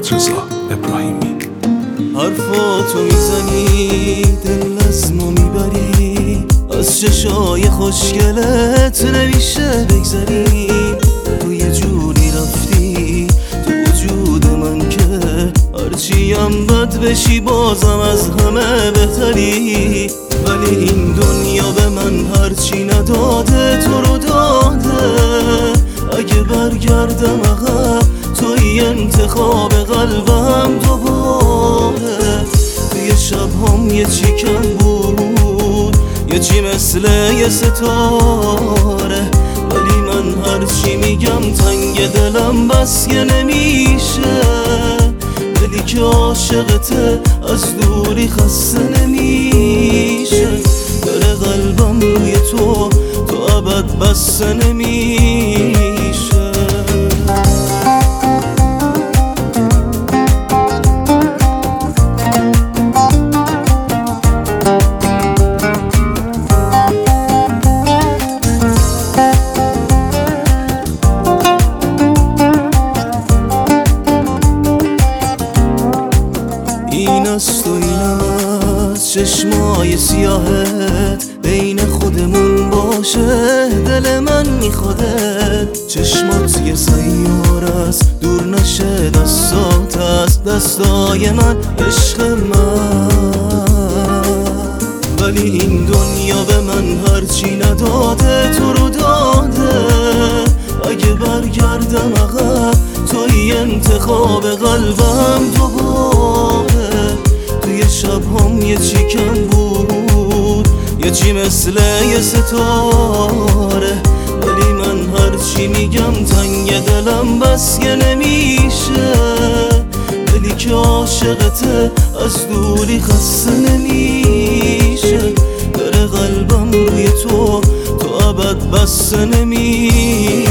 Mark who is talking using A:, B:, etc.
A: رضا ابراهیمی.
B: حرفاتو میزنی دل از ما میبری، از چشای خوشگلت نمیشه بگذری. تو یه جوری رفتی تو وجود من که هرچیم بد بشی بازم از همه بهتری. ولی این دنیا به من هرچی نداده تو رو داده. اگه برگردم عقب توی انتخاب قلبم دوباره. توی شب‌هام یه چی کم بود، یه چی مثل یه ستاره. ولی من هرچی میگم تنگ دلم بس که نمیشه. دلی که عاشقته از دوری خسته نمیشه. داره قلبم روی تو ابد بسته نمیشه. این است و اینم از چشمای سیاهت، بین خودمون باشه دل من میخوادت. چشمات یه سیاره است دور نشه دستات است، دستای من عشق من. ولی این دنیا به من هرچی نداده تو رو داده. اگه برگردم عقب توی انتخاب قلبم دوباره. توی شب‌هام یه چی کم بود، یه چی مثل یه ستاره. ولی من هرچی میگم تنگ دلم بس که نمیشه. دلی که عاشقته از دوری خسته نمیشه. داره قلبم روی تو ابد بسته نمیشه.